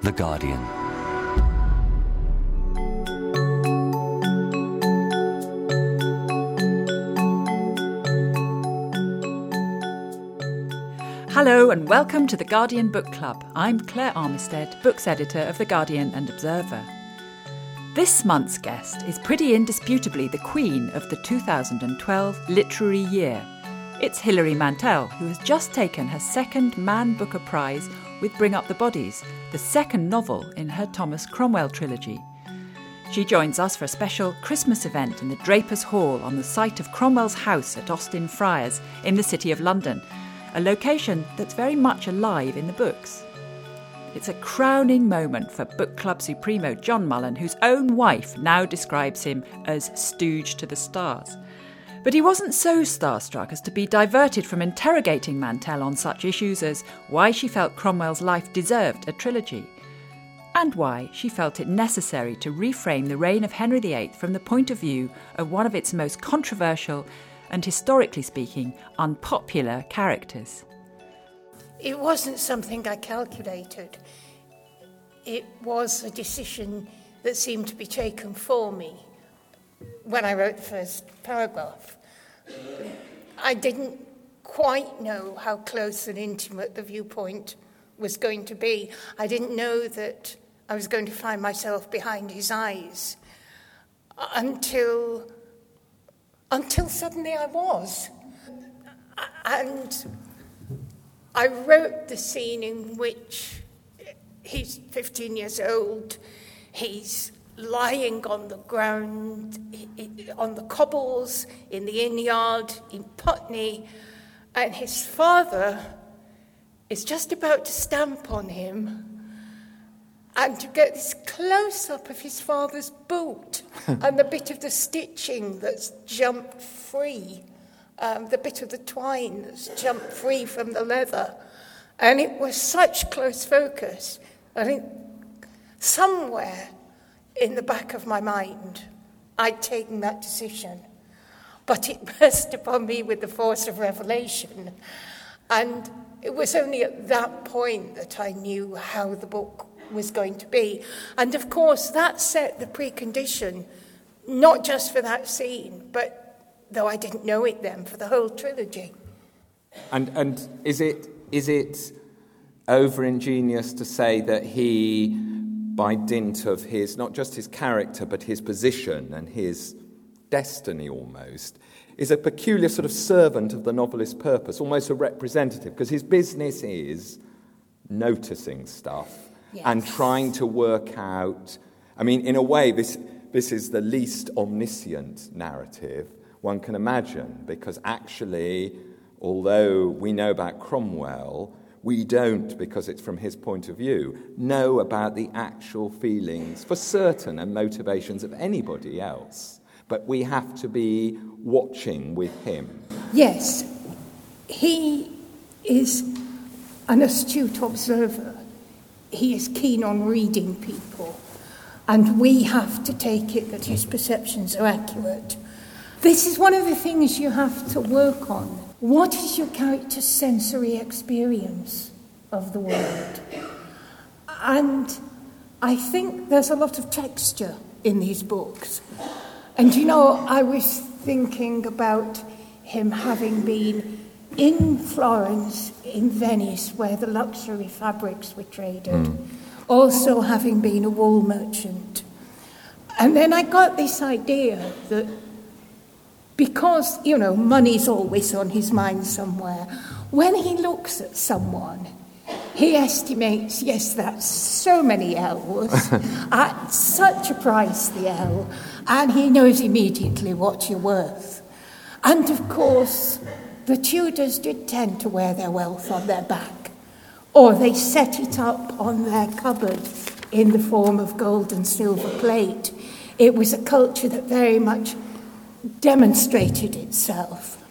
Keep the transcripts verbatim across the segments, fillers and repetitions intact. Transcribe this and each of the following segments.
The Guardian. Hello and welcome to The Guardian Book Club. I'm Claire Armistead, books editor of The Guardian and Observer. This month's guest is pretty indisputably the queen of the two thousand twelve literary year. It's Hilary Mantel, who has just taken her second Man Booker Prize with Bring Up the Bodies, the second novel in her Thomas Cromwell trilogy. She joins us for a special Christmas event in the Drapers' Hall on the site of Cromwell's house at Austin Friars in the City of London, a location that's very much alive in the books. It's a crowning moment for book club supremo John Mullen, whose own wife now describes him as stooge to the stars. But he wasn't so starstruck as to be diverted from interrogating Mantel on such issues as why she felt Cromwell's life deserved a trilogy, and why she felt it necessary to reframe the reign of Henry the Eighth from the point of view of one of its most controversial and, historically speaking, unpopular characters. It wasn't something I calculated. It was a decision that seemed to be taken for me when I wrote the first paragraph. I didn't quite know how close and intimate the viewpoint was going to be. I didn't know that I was going to find myself behind his eyes until... Until suddenly I was. And I wrote the scene in which he's fifteen years old, he's lying on the ground, on the cobbles, in the inn yard, in Putney, and his father is just about to stamp on him. And to get this close-up of his father's boot and the bit of the stitching that's jumped free, um, the bit of the twine that's jumped free from the leather. And it was such close focus. I think somewhere in the back of my mind, I'd taken that decision. But it burst upon me with the force of revelation. And it was only at that point that I knew how the book was going to be. And of course, that set the precondition, not just for that scene, but, though I didn't know it then, for the whole trilogy. And and is it is it over-ingenious to say that he, by dint of his, not just his character, but his position and his destiny almost, is a peculiar sort of servant of the novelist's purpose, almost a representative, because his business is noticing stuff, yes, and trying to work out... I mean, in a way, this this is the least omniscient narrative one can imagine, because actually, although we know about Cromwell, we don't, because it's from his point of view, know about the actual feelings for certain and motivations of anybody else. But we have to be watching with him. Yes, he is an astute observer. He is keen on reading people, and we have to take it that his perceptions are accurate. This is one of the things you have to work on. What is your character's sensory experience of the world? And I think there's a lot of texture in these books. And, you know, I was thinking about him having been in Florence, in Venice, where the luxury fabrics were traded, mm. also having been a wool merchant. And then I got this idea that because, you know, money's always on his mind somewhere, when he looks at someone, he estimates, yes, that's so many L's, at such a price, the L, and he knows immediately what you're worth. And, of course, the Tudors did tend to wear their wealth on their back, or they set it up on their cupboard in the form of gold and silver plate. It was a culture that very much demonstrated itself.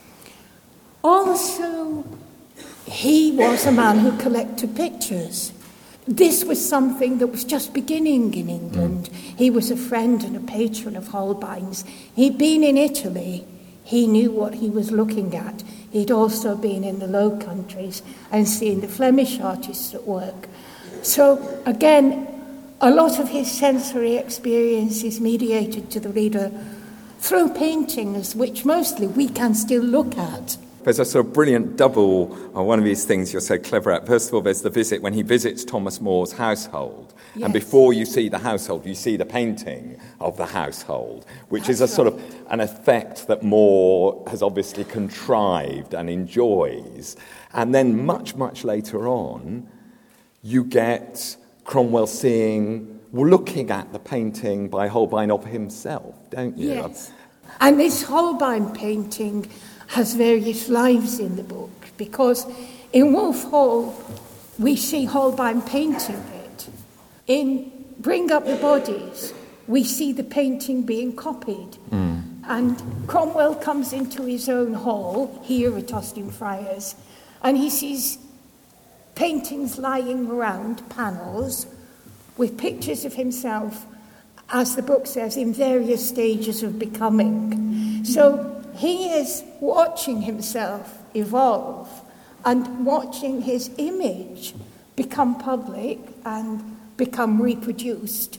Also, he was a man who collected pictures. This was something that was just beginning in England. He was a friend and a patron of Holbein's. He'd been in Italy. He knew what he was looking at. He'd also been in the Low Countries and seen the Flemish artists at work. So, again, a lot of his sensory experience is mediated to the reader through paintings, which mostly we can still look at. There's a sort of brilliant double on one of these things you're so clever at. First of all, there's the visit when he visits Thomas More's household. Yes. And before you see the household, you see the painting of the household, which That's is a right. sort of an effect that Moore has obviously contrived and enjoys. And then much, much later on, you get Cromwell seeing, looking at the painting by Holbein of himself, don't you? Yes. And this Holbein painting has various lives in the book, because in Wolf Hall, we see Holbein painting it. In Bring Up the Bodies, we see the painting being copied. Mm. And Cromwell comes into his own hall, here at Austin Friars, and he sees paintings lying around, panels, with pictures of himself, as the book says, in various stages of becoming. So he is watching himself evolve and watching his image become public and become reproduced.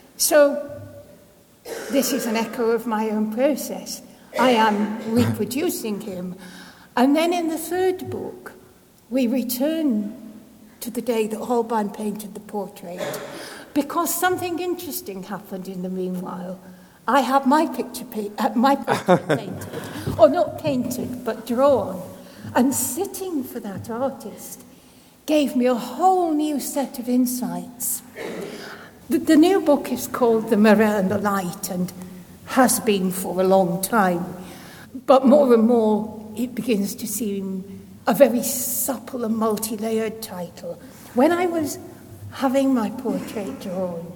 So this is an echo of my own process. I am reproducing him. And then in the third book, we return to the day that Holbein painted the portrait, because something interesting happened in the meanwhile. I have my picture, pa- uh, my portrait painted, or not painted, but drawn. And sitting for that artist gave me a whole new set of insights. The, the new book is called The Mirror and the Light, and has been for a long time. But more and more, it begins to seem a very supple and multi-layered title. When I was having my portrait drawn,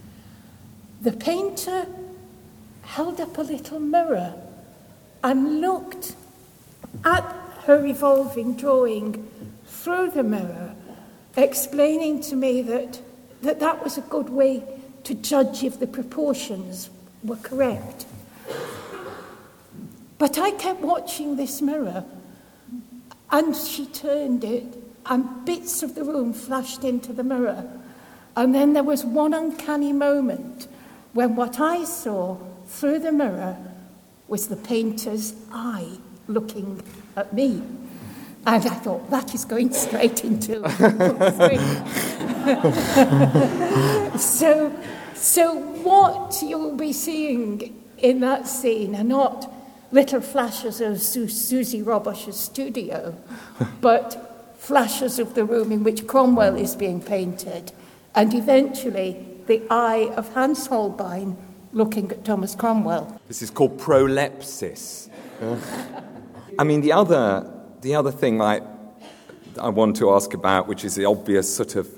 the painter held up a little mirror and looked at her evolving drawing through the mirror, explaining to me that that, that was a good way to judge if the proportions were correct. But I kept watching this mirror, and she turned it, and bits of the room flashed into the mirror. And then there was one uncanny moment when what I saw through the mirror was the painter's eye looking at me. And I thought, that is going straight into book three. so, so what you'll be seeing in that scene are not little flashes of Su- Susie Robosh's studio, but flashes of the room in which Cromwell is being painted, and eventually the eye of Hans Holbein looking at Thomas Cromwell. This is called prolepsis. I mean, the other the other thing I I want to ask about, which is the obvious sort of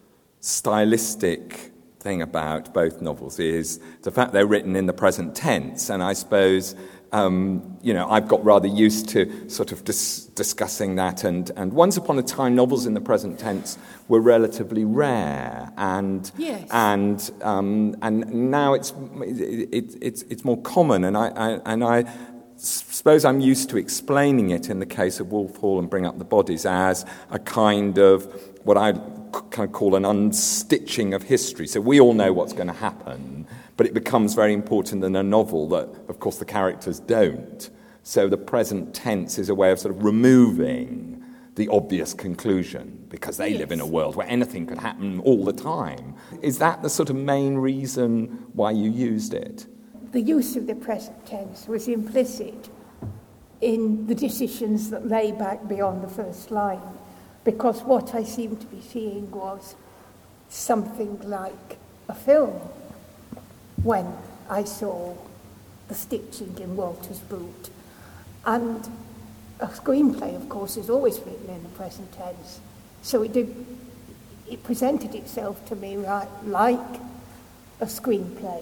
stylistic thing about both novels, is the fact they're written in the present tense, and I suppose. Um, you know, I've got rather used to sort of dis- discussing that, and, and once upon a time, novels in the present tense were relatively rare, and yes. and um, and now it's it, it's it's more common, and I, I and I suppose I'm used to explaining it in the case of Wolf Hall and Bring Up the Bodies as a kind of what I kind of call an unstitching of history. So we all know what's going to happen. But it becomes very important in a novel that, of course, the characters don't. So the present tense is a way of sort of removing the obvious conclusion, because they yes. live in a world where anything could happen all the time. Is that the sort of main reason why you used it? The use of the present tense was implicit in the decisions that lay back beyond the first line, because what I seemed to be seeing was something like a film. When I saw the stitching in Walter's boot. And a screenplay, of course, is always written in the present tense. So it did, it presented itself to me right, like a screenplay.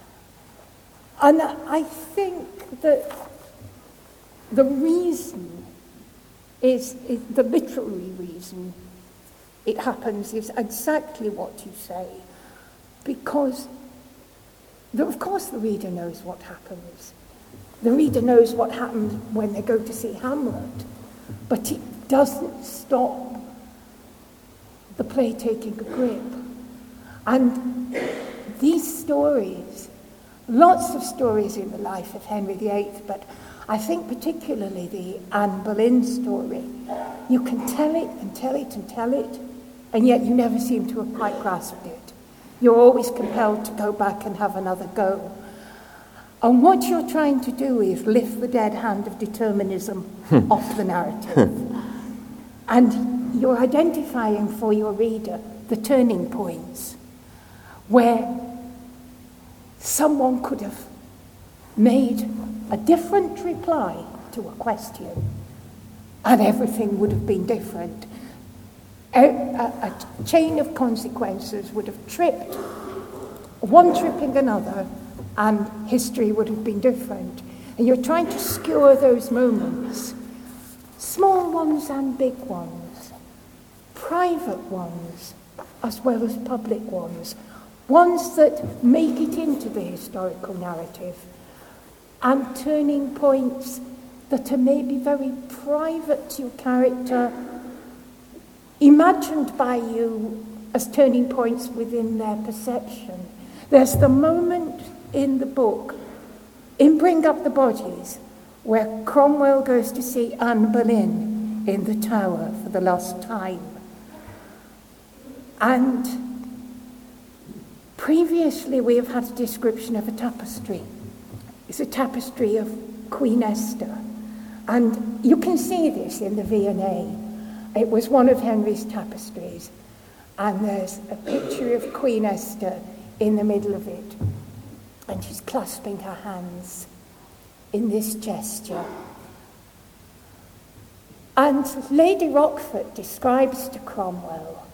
And I think that the reason is, is the literary reason it happens is exactly what you say. Because The, of course the reader knows what happens. The reader knows what happens when they go to see Hamlet. But it doesn't stop the play taking a grip. And these stories, lots of stories in the life of Henry the Eighth, but I think particularly the Anne Boleyn story, you can tell it and tell it and tell it, and yet you never seem to have quite grasped it. You're always compelled to go back and have another go. And what you're trying to do is lift the dead hand of determinism off the narrative. And you're identifying for your reader the turning points where someone could have made a different reply to a question and everything would have been different. A, a, a chain of consequences would have tripped, one tripping another, and history would have been different. And you're trying to skewer those moments, small ones and big ones, private ones as well as public ones, ones that make it into the historical narrative, and turning points that are maybe very private to your character, imagined by you as turning points within their perception. There's the moment in the book, in Bring Up the Bodies, where Cromwell goes to see Anne Boleyn in the Tower for the last time. And previously we have had a description of a tapestry. It's a tapestry of Queen Esther. And you can see this in the V and A. It was one of Henry's tapestries. And there's a picture of Queen Esther in the middle of it. And she's clasping her hands in this gesture. And Lady Rochford describes to Cromwell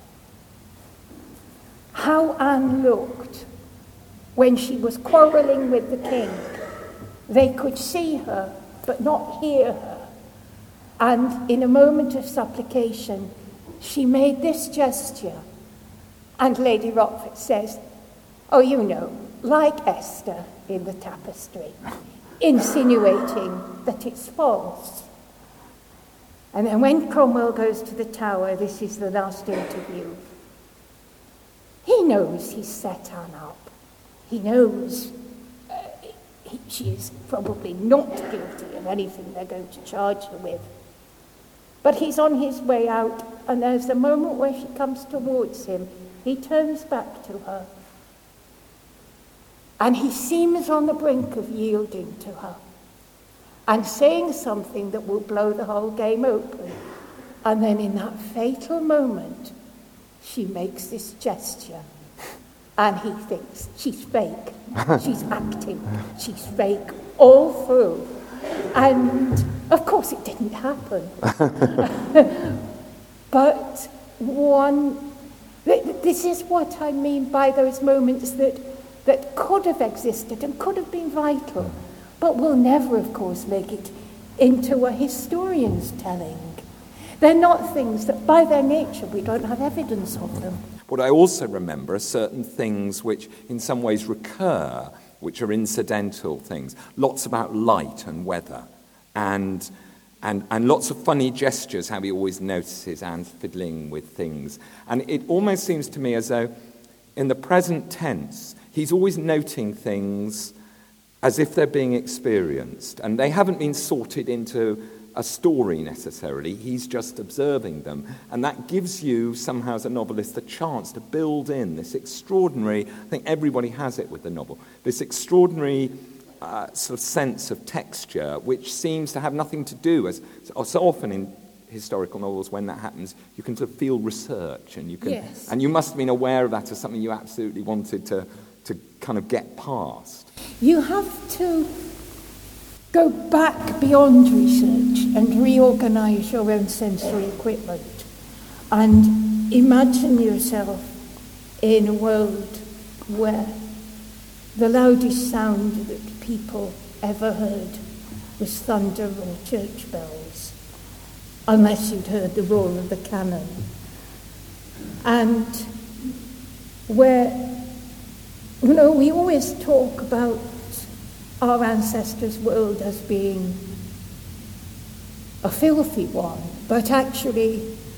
how Anne looked when she was quarrelling with the king. They could see her, but not hear her. And in a moment of supplication, she made this gesture. And Lady Rochford says, "Oh, you know, like Esther in the tapestry," insinuating that it's false. And then when Cromwell goes to the Tower, this is the last interview. He knows he's set Anne up. He knows uh, he, she is probably not guilty of anything they're going to charge her with. But he's on his way out, and there's a moment where she comes towards him. He turns back to her, and he seems on the brink of yielding to her and saying something that will blow the whole game open. And then in that fatal moment, she makes this gesture, and he thinks she's fake, she's acting, she's fake all through. And of course it didn't happen. But one, this is what I mean by those moments that that could have existed and could have been vital, but will never, of course, make it into a historian's telling. They're not things that, by their nature, we don't have evidence of them. What I also remember are certain things which in some ways recur, which are incidental things. Lots about light and weather, and and and lots of funny gestures, how he always notices Anne fiddling with things. And it almost seems to me as though in the present tense, he's always noting things as if they're being experienced, and they haven't been sorted into a story necessarily. He's just observing them, and that gives you somehow as a novelist the chance to build in this extraordinary, I think everybody has it with the novel, this extraordinary uh, sort of sense of texture which seems to have nothing to do, as so often in historical novels when that happens, you can sort of feel research, and you can, yes. And you must have been aware of that as something you absolutely wanted to to kind of get past. You have to go back beyond research and reorganize your own sensory equipment and imagine yourself in a world where the loudest sound that people ever heard was thunder or church bells, unless you'd heard the roar of the cannon, and where, you know, we always talk about our ancestors' world as being a filthy one, but actually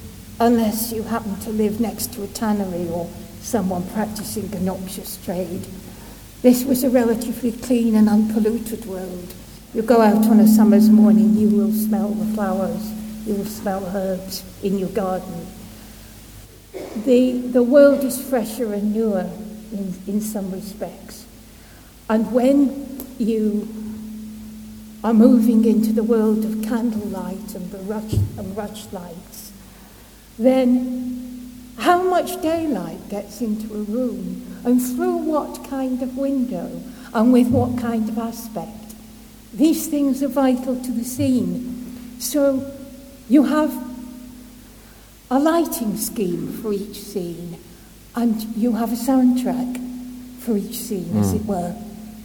unless you happen to live next to a tannery or someone practicing a noxious trade. This was a relatively clean and unpolluted world. You go out on a summer's morning, you will smell the flowers, you will smell herbs in your garden. The, the world is fresher and newer in, in some respects. And when you are moving into the world of candlelight and the rush and rush lights, then how much daylight gets into a room and through what kind of window and with what kind of aspect? These things are vital to the scene. So you have a lighting scheme for each scene and you have a soundtrack for each scene, mm. as it were.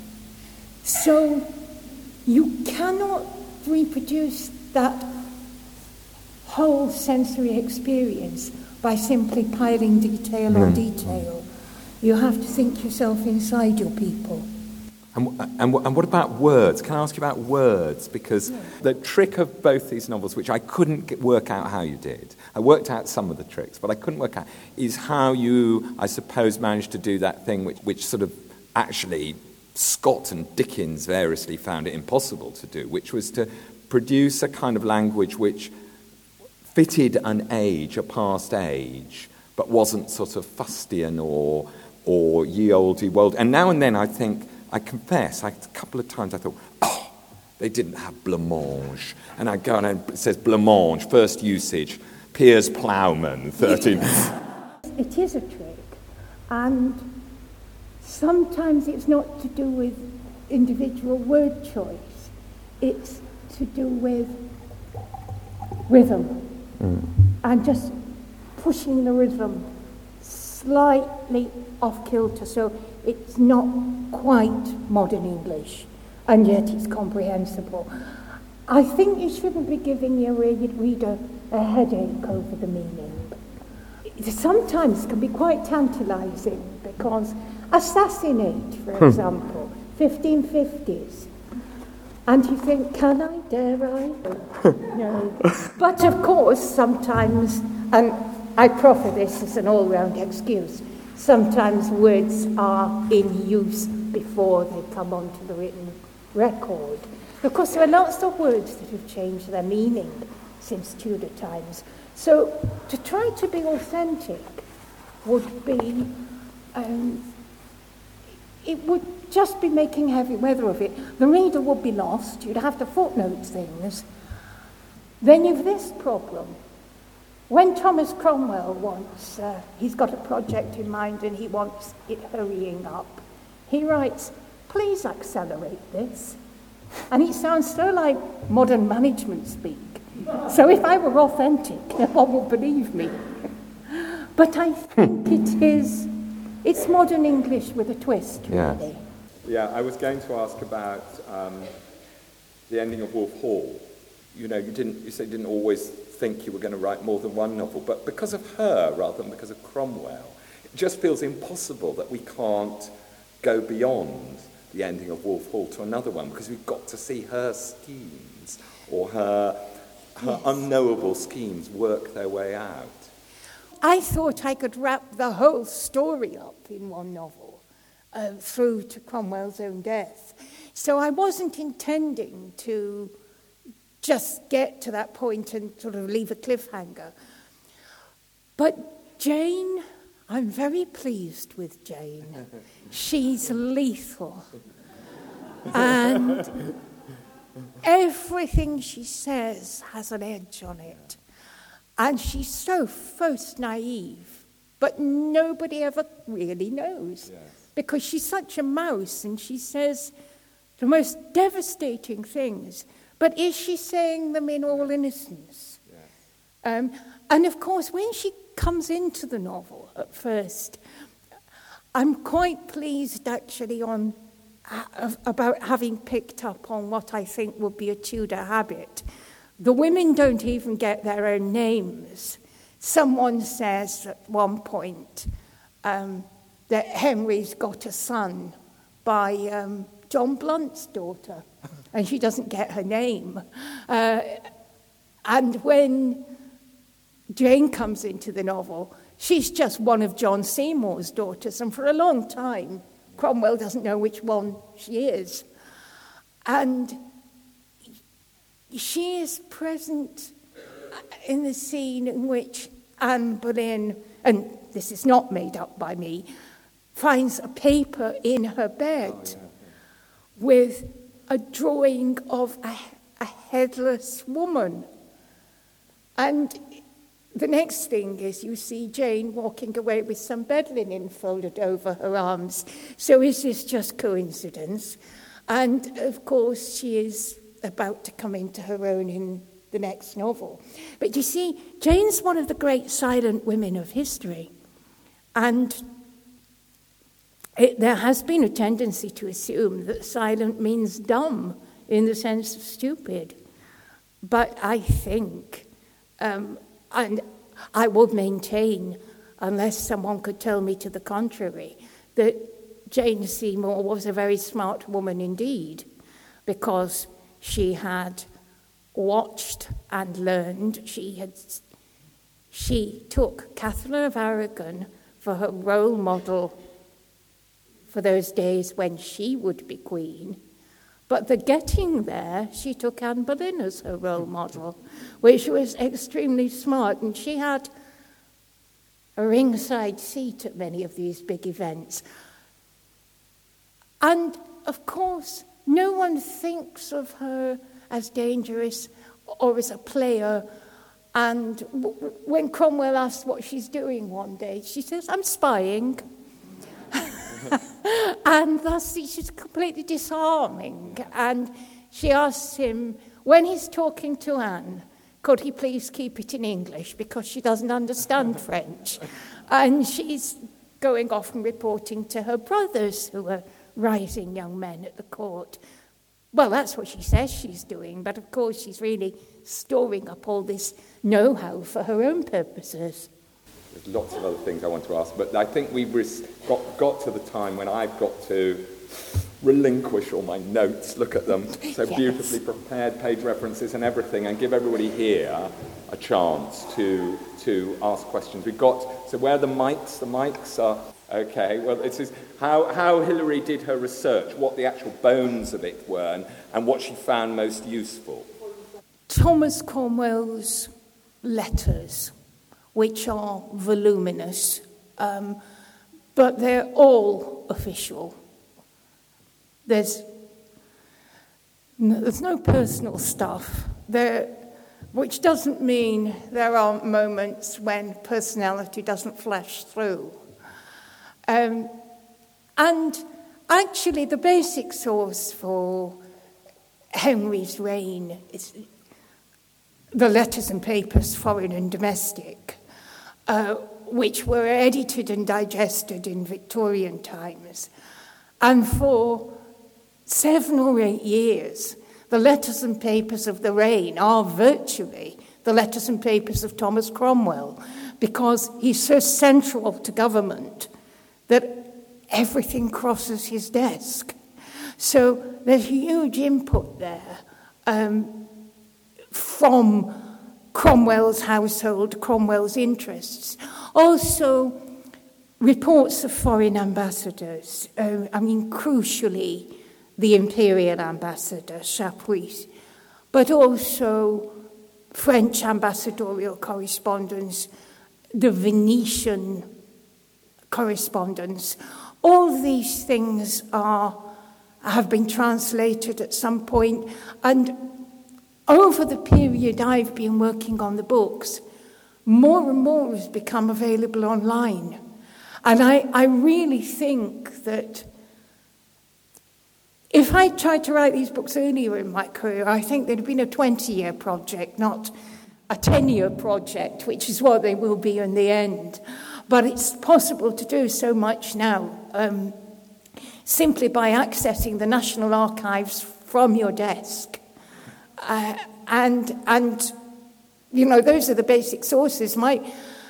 So you cannot reproduce that whole sensory experience by simply piling detail mm. on detail. You have to think yourself inside your people. And, and, and what about words? Can I ask you about words? Because yeah. the trick of both these novels, which I couldn't get, work out how you did, I worked out some of the tricks, but I couldn't work out, is how you, I suppose, managed to do that thing which, which sort of actually Scott and Dickens variously found it impossible to do, which was to produce a kind of language which fitted an age, a past age, but wasn't sort of fustian or or ye olde ye wold. And now and then I think, I confess, I, a couple of times I thought, oh, they didn't have blancmange. And I go and it says blancmange, first usage, Piers Plowman, thirteen. It is a trick, and sometimes it's not to do with individual word choice. It's to do with rhythm, mm. and just pushing the rhythm slightly off kilter, so it's not quite modern English, and yet it's comprehensible. I think you shouldn't be giving your reader a headache over the meaning. It sometimes can be quite tantalising, because assassinate, for example, fifteen fifties, and you think, can I, dare I? No. But of course, sometimes, and I proffer this as an all-round excuse, sometimes words are in use before they come onto the written record. Of course, there are lots of words that have changed their meaning since Tudor times. So to try to be authentic would be, um, it would just be making heavy weather of it. The reader would be lost. You'd have to footnote things. Then you've this problem. When Thomas Cromwell wants, uh, he's got a project in mind and he wants it hurrying up, he writes, please accelerate this. And it sounds so like modern management speak. So if I were authentic, no one would believe me. But I think it is, it's modern English with a twist, really. Yeah, I was going to ask about um, the ending of Wolf Hall. You know, you didn't, you said you didn't always think you were going to write more than one novel, but because of her rather than because of Cromwell, it just feels impossible that we can't go beyond the ending of Wolf Hall to another one, because we've got to see her schemes or her her yes. unknowable schemes work their way out. I thought I could wrap the whole story up in one novel uh, through to Cromwell's own death. So I wasn't intending to just get to that point and sort of leave a cliffhanger. But Jane, I'm very pleased with Jane. She's lethal. And everything she says has an edge on it. And she's so first naive, but nobody ever really knows. Yes. Because she's such a mouse and she says the most devastating things. But is she saying them in all innocence? Yes. Um, and of course, when she comes into the novel at first, I'm quite pleased actually on uh, about having picked up on what I think would be a Tudor habit. The women don't even get their own names. Someone says at one point um, that Henry's got a son by um, John Blunt's daughter, and she doesn't get her name. Uh, and when Jane comes into the novel, she's just one of John Seymour's daughters, and for a long time, Cromwell doesn't know which one she is. And she is present in the scene in which Anne Boleyn, and this is not made up by me, finds a paper in her bed oh, yeah. with a drawing of a, a headless woman. And the next thing is you see Jane walking away with some bed linen folded over her arms. So is this just coincidence? And of course she is about to come into her own in the next novel. But you see, Jane's one of the great silent women of history. And it, there has been a tendency to assume that silent means dumb in the sense of stupid. But I think, um, and I would maintain, unless someone could tell me to the contrary, that Jane Seymour was a very smart woman indeed, because she had watched and learned. She had, she took Catherine of Aragon for her role model for those days when she would be queen. But the getting there, she took Anne Boleyn as her role model, which was extremely smart. And she had a ringside seat at many of these big events. And, of course, no one thinks of her as dangerous or as a player. And w- when Cromwell asks what she's doing one day, she says, "I'm spying." And thus she's completely disarming. And she asks him, when he's talking to Anne, could he please keep it in English because she doesn't understand French. And she's going off and reporting to her brothers who are rising young men at the court. Well, that's what she says she's doing, but of course she's really storing up all this know-how for her own purposes. There's lots of other things I want to ask, but I think we've got, got to the time when I've got to relinquish all my notes, look at them, so yes. beautifully prepared, page references and everything, and give everybody here a chance to to ask questions. We've got, so where are the mics? The mics are, okay, well, this is how, how Hilary did her research, what the actual bones of it were, and, and what she found most useful. Thomas Cromwell's letters, which are voluminous, um, but they're all official. There's no, there's no personal stuff, there, which doesn't mean there aren't moments when personality doesn't flash through. Um, and actually, the basic source for Henry's reign is the letters and papers, foreign and domestic, uh, which were edited and digested in Victorian times. And for seven or eight years, the letters and papers of the reign are virtually the letters and papers of Thomas Cromwell, because he's so central to government that everything crosses his desk. So there's huge input there um, from Cromwell's household, Cromwell's interests. Also, reports of foreign ambassadors. Uh, I mean, crucially, the imperial ambassador, Chapuis, but also French ambassadorial correspondence, the Venetian correspondence. All these things are have been translated at some point, and over the period I've been working on the books, more and more has become available online. And I, I really think that if I tried to write these books earlier in my career, I think they'd have been a twenty-year project, not a ten-year project, which is what they will be in the end. But it's possible to do so much now, um, simply by accessing the National Archives from your desk. Uh, and, and, you know, those are the basic sources. My,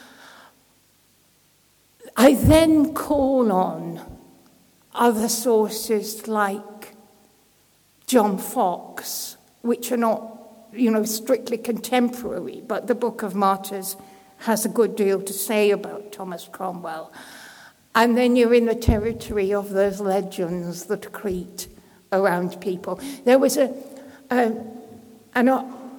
I then call on other sources like John Fox, which are not, you know, strictly contemporary, but the Book of Martyrs has a good deal to say about Thomas Cromwell. And then you're in the territory of those legends that create around people. There was a, a an,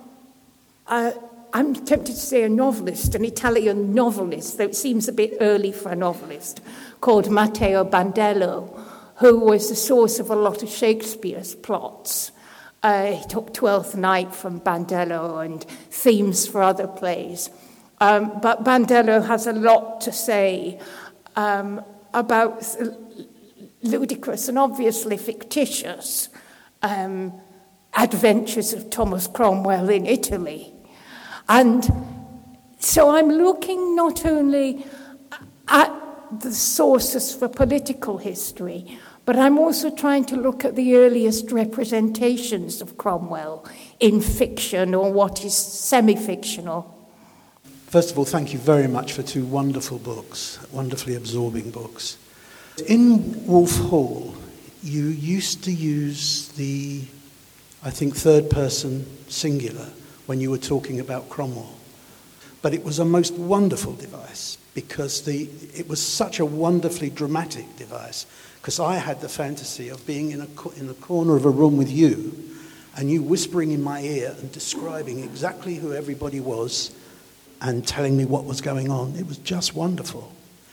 a, I'm tempted to say a novelist, an Italian novelist, though it seems a bit early for a novelist, called Matteo Bandello, who was the source of a lot of Shakespeare's plots. Uh, he took Twelfth Night from Bandello and themes for other plays. Um, but Bandello has a lot to say um, about ludicrous and obviously fictitious um, adventures of Thomas Cromwell in Italy. And so I'm looking not only at the sources for political history, but I'm also trying to look at the earliest representations of Cromwell in fiction or what is semi-fictional. First of all, thank you very much for two wonderful books, wonderfully absorbing books. In Wolf Hall, you used to use the, I think, third person singular when you were talking about Cromwell. But it was a most wonderful device because the it was such a wonderfully dramatic device. Because I had the fantasy of being in a in the corner of a room with you, and you whispering in my ear and describing exactly who everybody was, and telling me what was going on. It was just wonderful.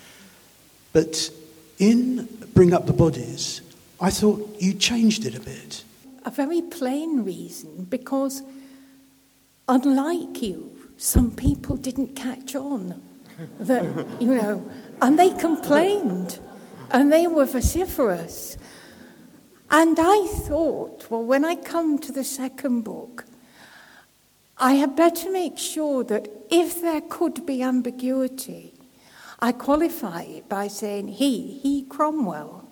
But in Bring Up the Bodies, I thought you changed it a bit. A very plain reason, because unlike you, some people didn't catch on that, you know, and they complained. And they were vociferous. And I thought, well, when I come to the second book, I had better make sure that if there could be ambiguity, I qualify it by saying he, he Cromwell.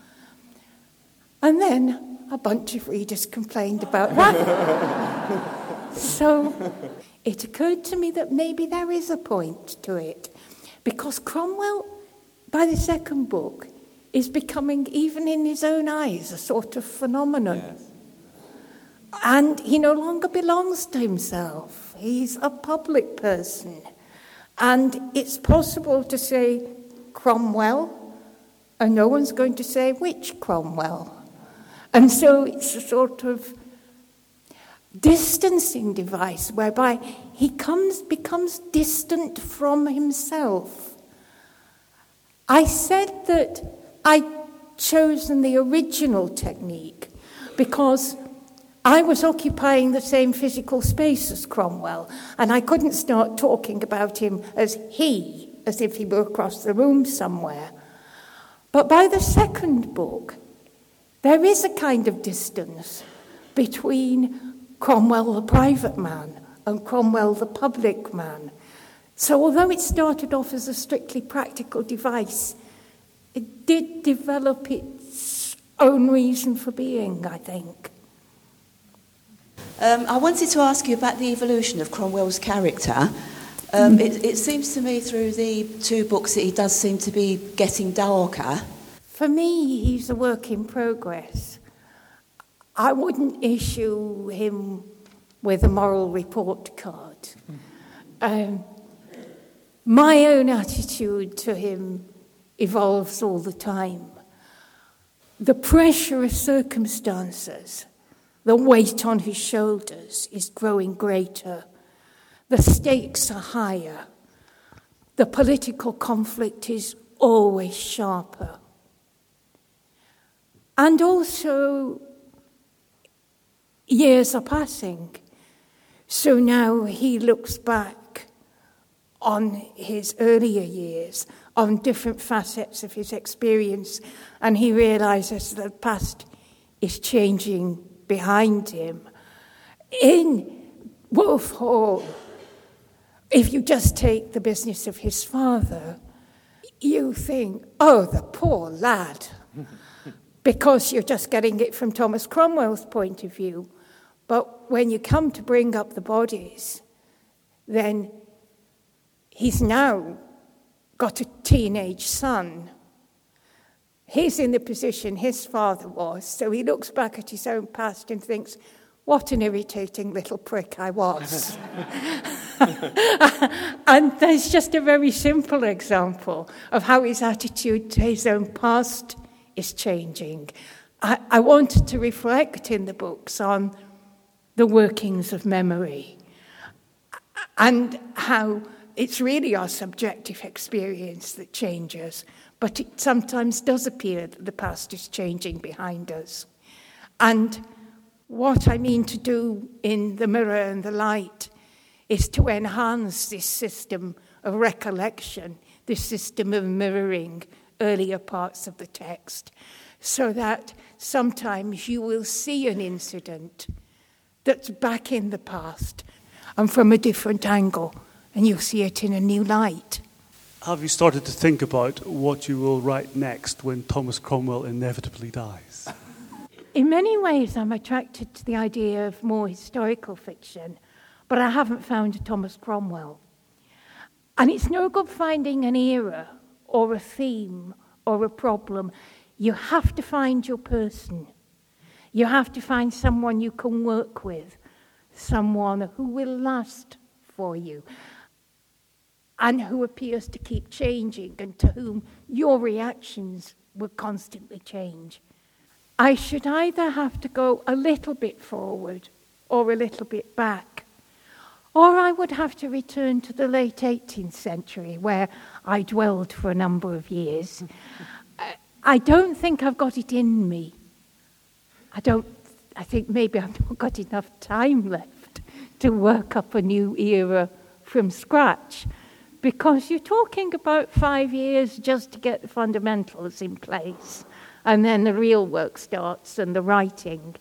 And then a bunch of readers complained about that. So it occurred to me that maybe there is a point to it, because Cromwell, by the second book, is becoming, even in his own eyes, a sort of phenomenon. Yes. And he no longer belongs to himself. He's a public person. And it's possible to say Cromwell, and no one's going to say which Cromwell. And so it's a sort of distancing device whereby he comes becomes distant from himself. I said that I'd chosen the original technique because I was occupying the same physical space as Cromwell, and I couldn't start talking about him as he, as if he were across the room somewhere. But by the second book, there is a kind of distance between Cromwell the private man and Cromwell the public man. So although it started off as a strictly practical device, it did develop its own reason for being, I think. Um, I wanted to ask you about the evolution of Cromwell's character. Um, mm. it, it seems to me through the two books that he does seem to be getting darker. For me, he's a work in progress. I wouldn't issue him with a moral report card. Um, my own attitude to him evolves all the time. The pressure of circumstances, the weight on his shoulders is growing greater. The stakes are higher. The political conflict is always sharper. And also, years are passing. So now he looks back on his earlier years, on different facets of his experience, and he realizes that the past is changing behind him. In Wolf Hall, if you just take the business of his father, you think, oh, the poor lad, because you're just getting it from Thomas Cromwell's point of view. But when you come to Bring Up the Bodies, then he's now got a teenage son. He's in the position his father was, so he looks back at his own past and thinks, What an irritating little prick I was. And there's just a very simple example of how his attitude to his own past is changing. I, I wanted to reflect in the books on the workings of memory and how it's really our subjective experience that changes, but it sometimes does appear that the past is changing behind us. And what I mean to do in The Mirror and the Light is to enhance this system of recollection, this system of mirroring earlier parts of the text, so that sometimes you will see an incident that's back in the past and from a different angle, and you'll see it in a new light. Have you started to think about what you will write next when Thomas Cromwell inevitably dies? In many ways, I'm attracted to the idea of more historical fiction, but I haven't found a Thomas Cromwell. And it's no good finding an era or a theme or a problem. You have to find your person. You have to find someone you can work with, someone who will last for you, and who appears to keep changing and to whom your reactions will constantly change. I should either have to go a little bit forward or a little bit back, or I would have to return to the late eighteenth century, where I dwelled for a number of years. I don't think I've got it in me. I don't. I think maybe I've not got enough time left to work up a new era from scratch, because you're talking about five years just to get the fundamentals in place, and then the real work starts and the writing.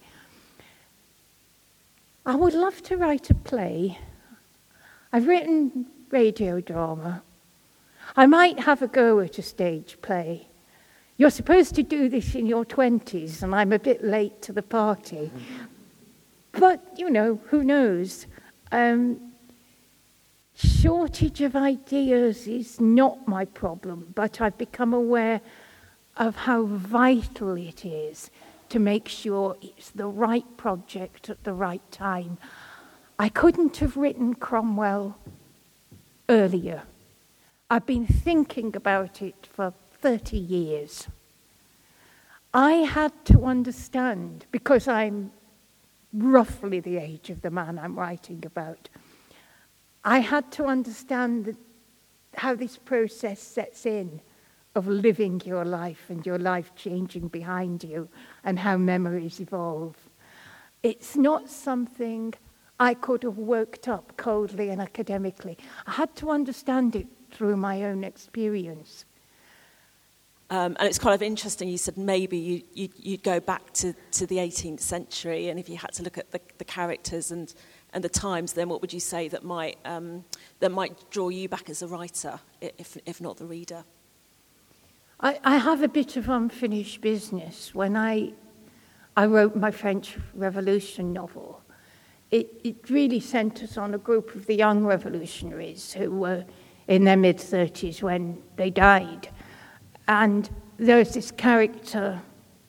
I would love to write a play. I've written radio drama. I might have a go at a stage play. You're supposed to do this in your twenties, and I'm a bit late to the party. But, you know, who knows? Um, shortage of ideas is not my problem, but I've become aware of how vital it is to make sure it's the right project at the right time. I couldn't have written Cromwell earlier. I've been thinking about it for thirty years. I had to understand, because I'm roughly the age of the man I'm writing about, I had to understand that how this process sets in of living your life and your life changing behind you and how memories evolve. It's not something I could have worked up coldly and academically. I had to understand it through my own experience. Um, and it's kind of interesting, you said maybe you, you, you'd go back to, to the eighteenth century, and if you had to look at the, the characters and, and the times, then what would you say that might um, that might draw you back as a writer, if if not the reader? I, I have a bit of unfinished business. When I I wrote my French Revolution novel, it, it really centres on a group of the young revolutionaries who were in their mid-thirties when they died. And there's this character,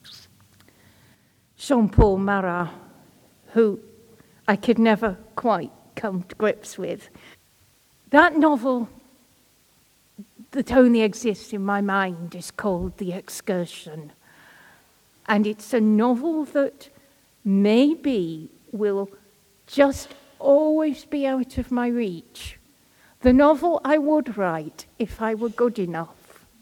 Jean-Paul Marat, who I could never quite come to grips with. That novel that only exists in my mind is called The Excursion. And it's a novel that maybe will just always be out of my reach. The novel I would write if I were good enough.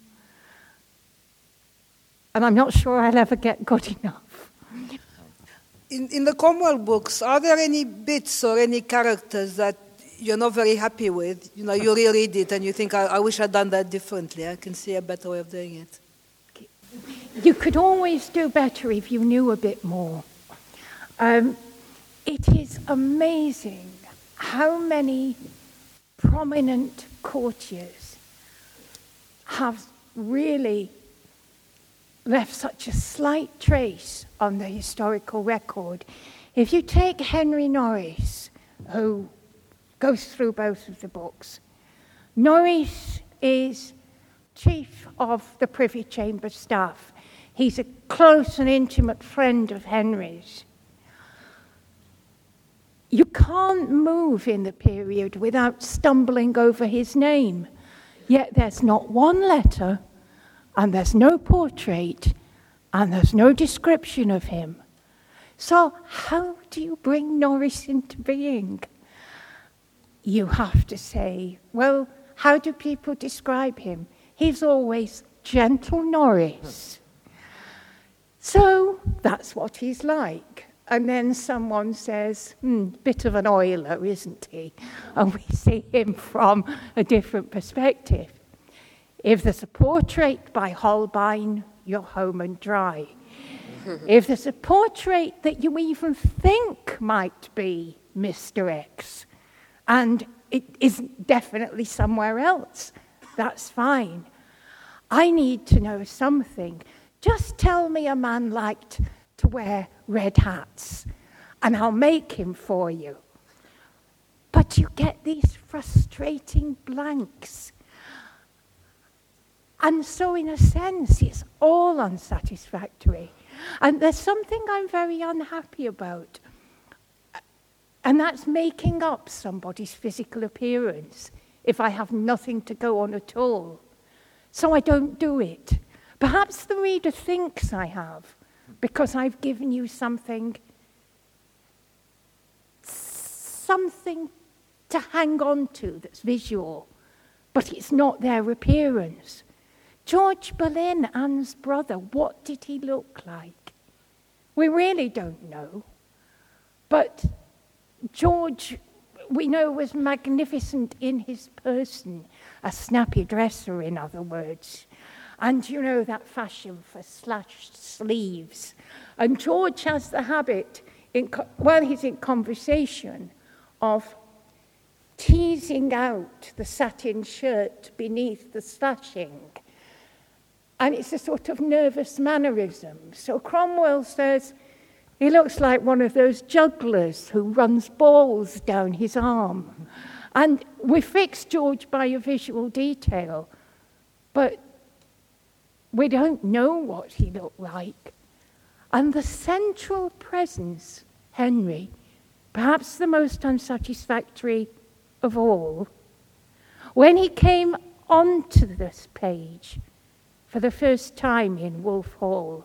And I'm not sure I'll ever get good enough. In, in the Cromwell books, are there any bits or any characters that you're not very happy with? You know, you reread it and you think, I, I wish I'd done that differently. I can see a better way of doing it. You could always do better if you knew a bit more. Um, it is amazing how many prominent courtiers have really left such a slight trace on the historical record. If you take Henry Norris, who goes through both of the books, Norris is chief of the Privy Chamber staff. He's a close and intimate friend of Henry's. You can't move in the period without stumbling over his name. Yet there's not one letter, and there's no portrait, and there's no description of him. So how do you bring Norris into being? You have to say, well, how do people describe him? He's always gentle Norris. So that's what he's like. And then someone says, hmm, bit of an oiler, isn't he? And we see him from a different perspective. If there's a portrait by Holbein, you're home and dry. If there's a portrait that you even think might be Mister X, and it isn't definitely somewhere else, that's fine. I need to know something. Just tell me a man liked to wear red hats, and I'll make him for you. But you get these frustrating blanks. And so, in a sense, it's all unsatisfactory. And there's something I'm very unhappy about, and that's making up somebody's physical appearance if I have nothing to go on at all. So I don't do it. Perhaps the reader thinks I have, because I've given you something, something to hang on to that's visual, but it's not their appearance. George Boleyn, Anne's brother, what did he look like? We really don't know. But George, we know, was magnificent in his person, a snappy dresser, in other words. And you know that fashion for slashed sleeves. And George has the habit, in, while he's in conversation, of teasing out the satin shirt beneath the slashing. And it's a sort of nervous mannerism. So Cromwell says he looks like one of those jugglers who runs balls down his arm. And we fix George by a visual detail, but we don't know what he looked like. And the central presence, Henry, perhaps the most unsatisfactory of all, when he came onto this page for the first time in Wolf Hall,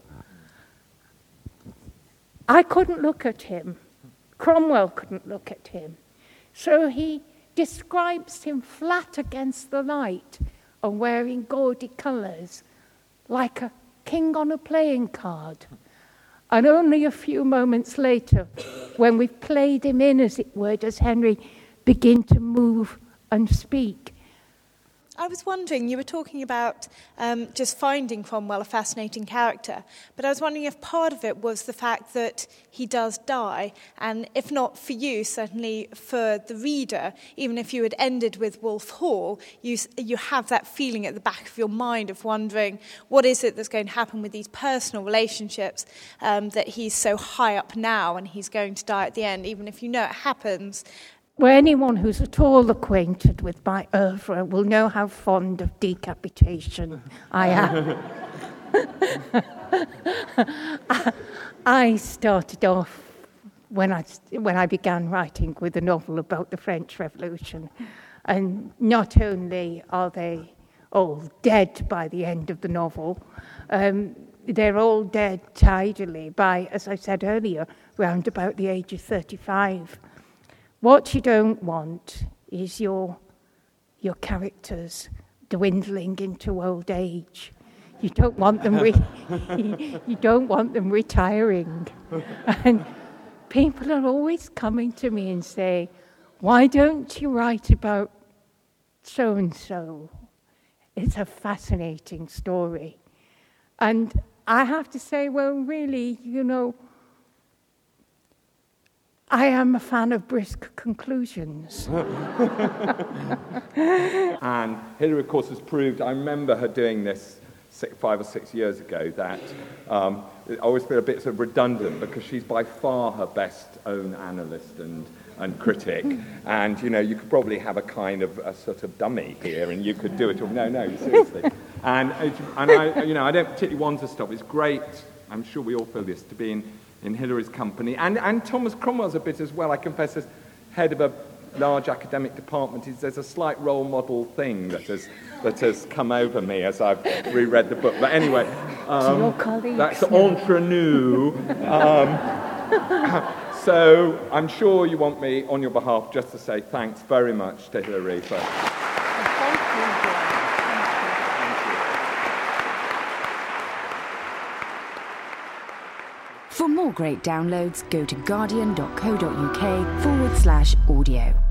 I couldn't look at him. Cromwell couldn't look at him. So he describes him flat against the light and wearing gaudy colours, like a king on a playing card. And only a few moments later, when we've played him in, as it were, does Henry begin to move and speak. I was wondering, you were talking about um, just finding Cromwell a fascinating character, but I was wondering if part of it was the fact that he does die, and if not for you, certainly for the reader, even if you had ended with Wolf Hall, you, you have that feeling at the back of your mind of wondering, what is it that's going to happen with these personal relationships, um, that he's so high up now and he's going to die at the end, even if you know it happens. Well, anyone who's at all acquainted with my oeuvre will know how fond of decapitation I am. I started off when I, when I began writing with a novel about the French Revolution, and not only are they all dead by the end of the novel, um, they're all dead tidily by, as I said earlier, round about the age of thirty-five. What you don't want is your your characters dwindling into old age. You don't want them re- you don't want them retiring. And people are always coming to me and saying, "Why don't you write about so and so? It's a fascinating story." And I have to say, well, really, you know, I am a fan of brisk conclusions. And Hilary, of course, has proved, I remember her doing this six, five or six years ago, that um, I always feel a bit sort of redundant because she's by far her best own analyst and, and critic. And, you know, you could probably have a kind of a sort of dummy here and you could do it all. No, no, seriously. and, and I, you know, I don't particularly want to stop. It's great, I'm sure we all feel this, to be in in Hilary's company. And, and Thomas Cromwell's a bit as well, I confess, as head of a large academic department. There's a slight role model thing that has that has come over me as I've reread the book. But anyway, um, that's entre-nous. Um, so I'm sure you want me, on your behalf, just to say thanks very much to Hilary for... For more great downloads, go to guardian.co.uk forward slash audio.